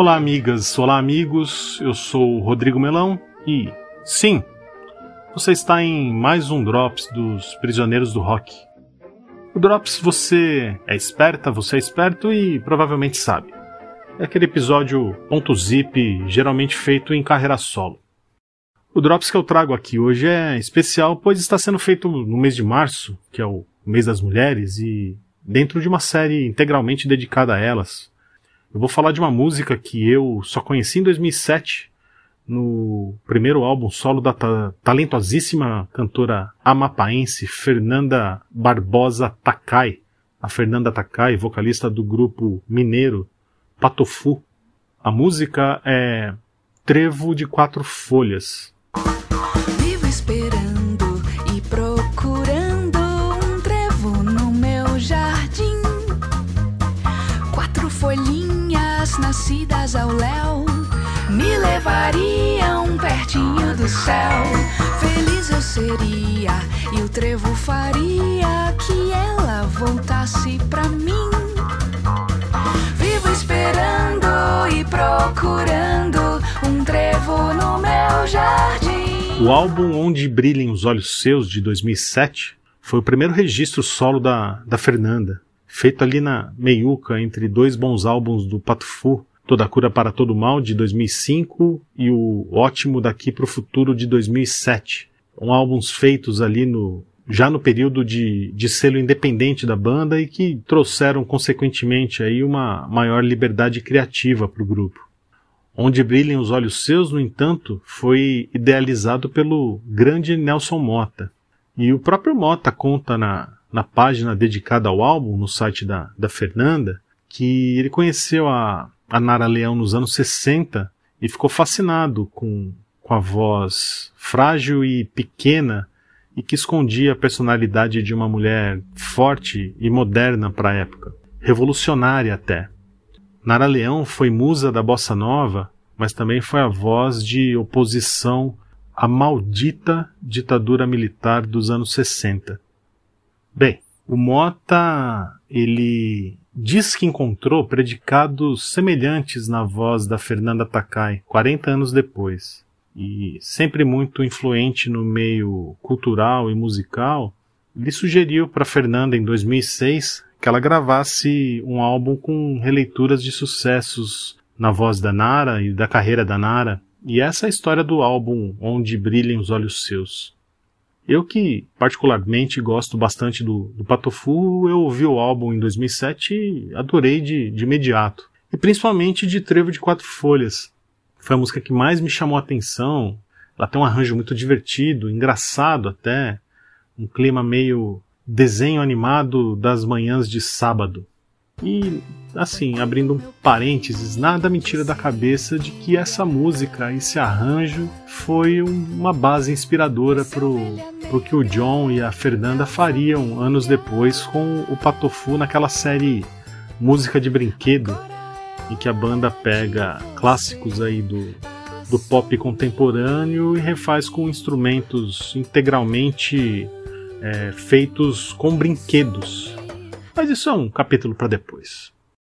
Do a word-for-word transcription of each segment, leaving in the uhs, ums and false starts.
Olá amigas, olá amigos, eu sou o Rodrigo Melão e, sim, você está em mais um Drops dos Prisioneiros do Rock. O Drops você é esperta, você é esperto e provavelmente sabe. É aquele episódio ponto zip, geralmente feito em carreira solo. O Drops que eu trago aqui hoje é especial, pois está sendo feito no mês de março, que é o mês das mulheres, e dentro de uma série integralmente dedicada a elas. Eu vou falar de uma música que eu só conheci em dois mil e sete, no primeiro álbum solo da ta- talentosíssima cantora amapaense Fernanda Barbosa Takai. A Fernanda Takai, vocalista do grupo mineiro Patofu. A música é Trevo de Quatro Folhas. Vivo esperando e procurando um trevo no meu jardim. Quatro folhinhas nascidas ao léu me levariam pertinho do céu. Feliz eu seria e o trevo faria que ela voltasse pra mim. Vivo esperando e procurando um trevo no meu jardim. O álbum Onde Brilhem os Olhos Seus, de dois mil e sete, foi o primeiro registro solo da, da Fernanda, feito ali na meiuca entre dois bons álbuns do Patofu, Toda Cura para Todo Mal, de dois mil e cinco, e o Ótimo Daqui para o Futuro, de dois mil e sete. Um álbuns feitos ali no, já no período de, de selo independente da banda e que trouxeram, consequentemente, aí uma maior liberdade criativa para o grupo. Onde Brilhem os Olhos Seus, no entanto, foi idealizado pelo grande Nelson Motta. E o próprio Motta conta na, na página dedicada ao álbum, no site da, da Fernanda, que ele conheceu a, a Nara Leão nos anos sessenta e ficou fascinado com, com a voz frágil e pequena e que escondia a personalidade de uma mulher forte e moderna para a época, revolucionária até. Nara Leão foi musa da bossa nova, mas também foi a voz de oposição à maldita ditadura militar dos anos sessenta. Bem, o Motta, ele diz que encontrou predicados semelhantes na voz da Fernanda Takai, quarenta anos depois. E sempre muito influente no meio cultural e musical, ele sugeriu para Fernanda, em dois mil e seis, que ela gravasse um álbum com releituras de sucessos na voz da Nara e da carreira da Nara. E essa é a história do álbum Onde Brilhem os Olhos Seus. Eu que particularmente gosto bastante do, do Patofu, eu ouvi o álbum em dois mil e sete e adorei de, de imediato. E principalmente de Trevo de Quatro Folhas. Foi a música que mais me chamou a atenção. Ela tem um arranjo muito divertido, engraçado até. Um clima meio desenho animado das manhãs de sábado. E, assim, abrindo um parênteses, nada me tira da cabeça de que essa música, esse arranjo, foi uma base inspiradora pro, pro que o John e a Fernanda fariam anos depois com o Patofu naquela série Música de Brinquedo, em que a banda pega clássicos aí do, do pop contemporâneo e refaz com instrumentos integralmente é, feitos com brinquedos. Mas isso é um capítulo para depois.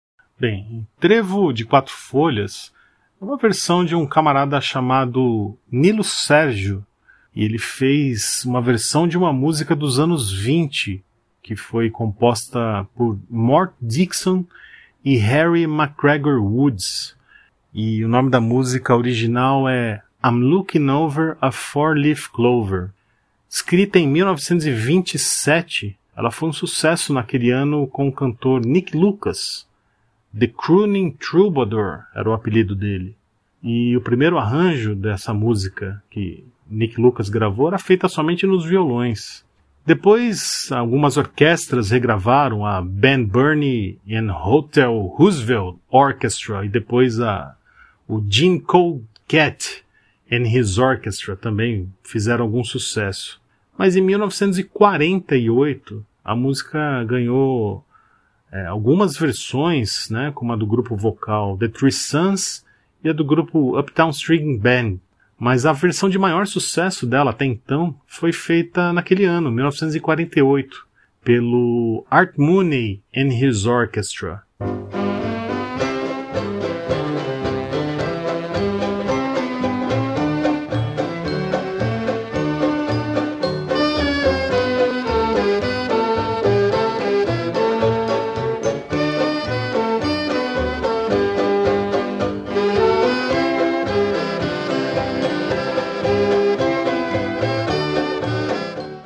Bem, Trevo de Quatro Folhas é uma versão de um camarada chamado Nilo Sérgio, e ele fez uma versão de uma música dos anos vinte, que foi composta por Mort Dixon e Harry McGregor Woods. E o nome da música original é I'm Looking Over a Four-Leaf Clover. Escrita em mil novecentos e vinte e sete, ela foi um sucesso naquele ano com o cantor Nick Lucas. The Crooning Troubadour era o apelido dele. E o primeiro arranjo dessa música que Nick Lucas gravou era feita somente nos violões. Depois, algumas orquestras regravaram, a Ben Burney and Hotel Roosevelt Orchestra e depois a, o Gene Colgate and His Orchestra também fizeram algum sucesso. Mas em mil novecentos e quarenta e oito, a música ganhou é, algumas versões, né, como a do grupo vocal The Three Sons e a do grupo Uptown String Band. Mas a versão de maior sucesso dela até então foi feita naquele ano, mil novecentos e quarenta e oito, pelo Art Mooney and His Orchestra.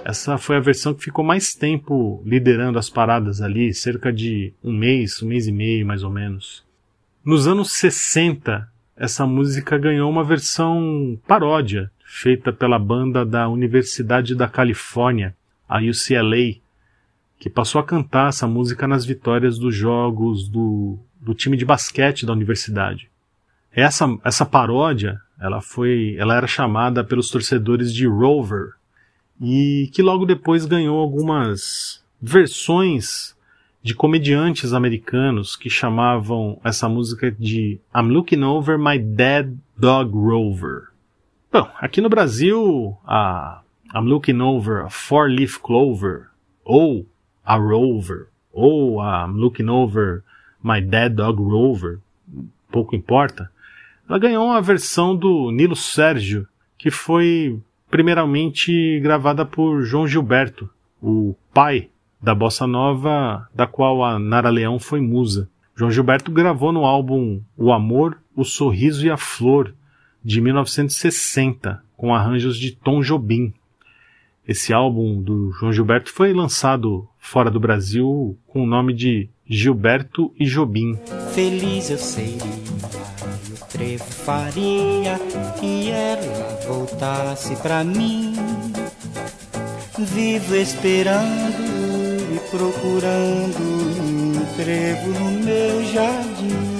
Essa foi a versão que ficou mais tempo liderando as paradas ali, cerca de um mês, um mês e meio mais ou menos. Nos anos sessenta, essa música ganhou uma versão paródia, feita pela banda da Universidade da Califórnia, a U C L A, que passou a cantar essa música nas vitórias dos jogos do, do time de basquete da universidade. Essa, essa paródia, ela, foi, ela era chamada pelos torcedores de Rover, e que logo depois ganhou algumas versões de comediantes americanos que chamavam essa música de I'm Looking Over My Dead Dog Rover. Bom, aqui no Brasil, a I'm Looking Over a Four-Leaf Clover, ou a Rover, ou a I'm Looking Over My Dead Dog Rover, pouco importa, ela ganhou uma versão do Nilo Sérgio, que foi primeiramente gravada por João Gilberto, o pai da bossa nova da qual a Nara Leão foi musa. João Gilberto gravou no álbum O Amor, o Sorriso e a Flor, de mil novecentos e sessenta, com arranjos de Tom Jobim. Esse álbum do João Gilberto foi lançado fora do Brasil com o nome de Gilberto e Jobim. Feliz eu seria, o trevo faria que ela voltasse pra mim. Vivo esperando e procurando um trevo no meu jardim.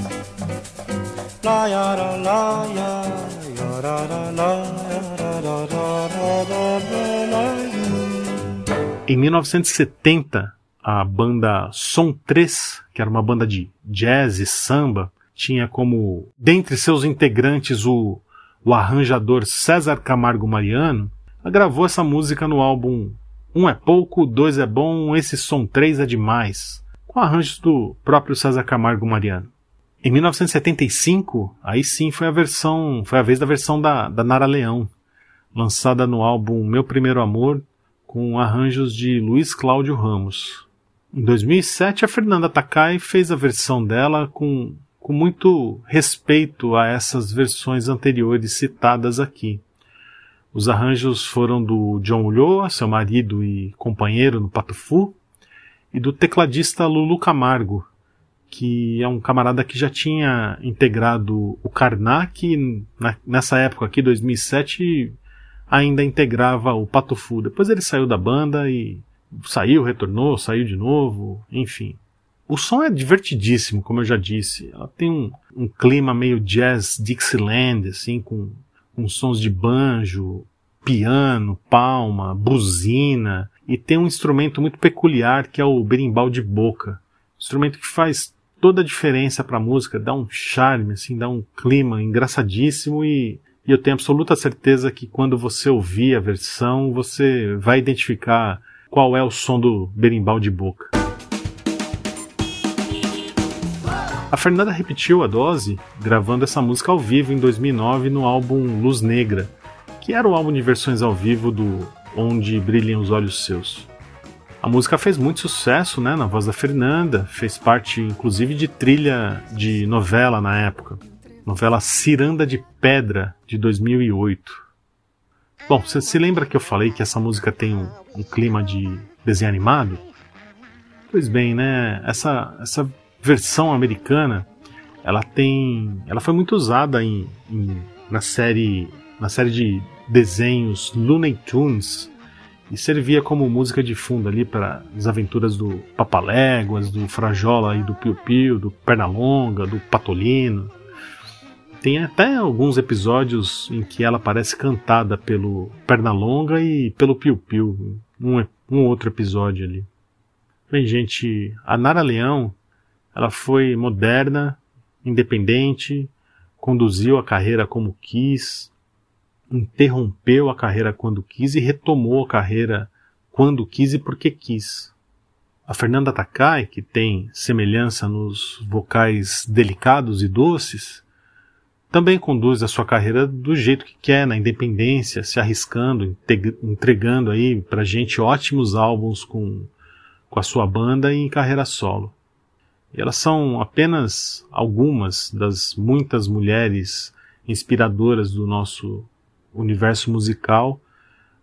La ya la la ya, ya la la la, ya la la la la. Em mil novecentos e setenta, a banda Som três, que era uma banda de jazz e samba, tinha como, dentre seus integrantes, o, o arranjador César Camargo Mariano. Ela gravou essa música no álbum Um é Pouco, Dois é Bom, Esse Som três é Demais, com arranjos do próprio César Camargo Mariano. Em mil novecentos e setenta e cinco, aí sim foi a versão, foi a vez da versão da, da Nara Leão, lançada no álbum Meu Primeiro Amor, com arranjos de Luiz Cláudio Ramos. Em dois mil e sete, a Fernanda Takai fez a versão dela com, com muito respeito a essas versões anteriores citadas aqui. Os arranjos foram do John Ulloa, seu marido e companheiro no Patufu, e do tecladista Lulu Camargo, que é um camarada que já tinha integrado o Karnak, e nessa época aqui, dois mil e sete, ainda integrava o Patufu. Depois ele saiu da banda e saiu, retornou, saiu de novo, enfim. O som é divertidíssimo, como eu já disse. Ela tem um, um clima meio jazz Dixieland, assim, com, com sons de banjo, piano, palma, buzina, e tem um instrumento muito peculiar que é o berimbau de boca. Instrumento que faz toda a diferença para a música, dá um charme, assim, dá um clima engraçadíssimo, e, e eu tenho absoluta certeza que quando você ouvir a versão, você vai identificar qual é o som do berimbau de boca. A Fernanda repetiu a dose gravando essa música ao vivo em dois mil e nove no álbum Luz Negra, que era o álbum de versões ao vivo do Onde Brilhem os Olhos Seus. A música fez muito sucesso, né, na voz da Fernanda, fez parte inclusive de trilha de novela na época, novela Ciranda de Pedra, de dois mil e oito. Bom, você se lembra que eu falei que essa música tem um, um clima de desenho animado? Pois bem, né, essa, essa versão americana, ela tem, ela foi muito usada em, em, na série, na série de desenhos Looney Tunes, e servia como música de fundo ali para as aventuras do Papaléguas, do Frajola e do Piu Piu, do Pernalonga, do Patolino. Tem até alguns episódios em que ela aparece cantada pelo Pernalonga e pelo Piu Piu, um, um outro episódio ali. Bem, gente, a Nara Leão, ela foi moderna, independente, conduziu a carreira como quis, interrompeu a carreira quando quis e retomou a carreira quando quis e porque quis. A Fernanda Takai, que tem semelhança nos vocais delicados e doces, também conduz a sua carreira do jeito que quer, na independência, se arriscando, entregando aí pra gente ótimos álbuns com, com a sua banda e em carreira solo. E elas são apenas algumas das muitas mulheres inspiradoras do nosso universo musical,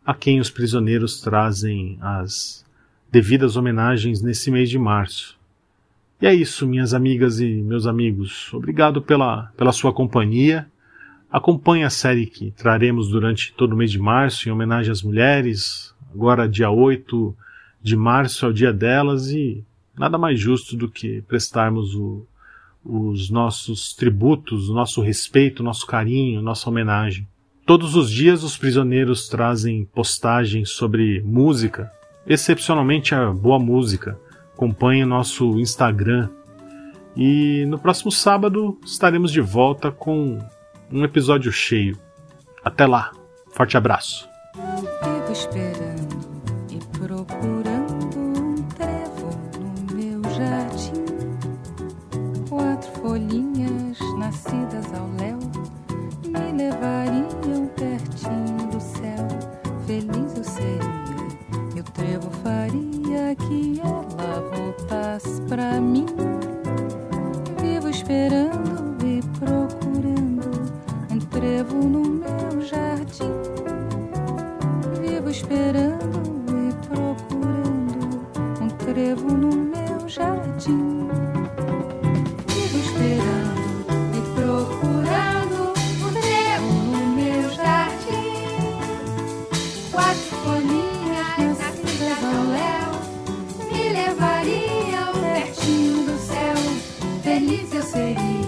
a quem os prisioneiros trazem as devidas homenagens nesse mês de março. E é isso, minhas amigas e meus amigos. Obrigado pela, pela sua companhia. Acompanhe a série que traremos durante todo o mês de março, em homenagem às mulheres. Agora, dia oito de março é o dia delas, e nada mais justo do que prestarmos o, os nossos tributos, o nosso respeito, o nosso carinho, a nossa homenagem. Todos os dias os prisioneiros trazem postagens sobre música, excepcionalmente a boa música. Acompanhe o nosso Instagram. E no próximo sábado estaremos de volta com um episódio cheio. Até lá. Forte abraço. Eu vivo esperando e procurando um trevo no meu jardim. Quatro folhinhas nascidas ao léu me levariam pertinho do céu. Feliz eu seria, e o trevo faria que ela voltasse pra mim. Vivo esperando e procurando um trevo no meu jardim. Vivo esperando e procurando um trevo no meu jardim. Vivo esperando e procurando um trevo no meu jardim. Quatro folhinhas nascidas ao léu me levariam pertinho do céu. Feliz eu seria.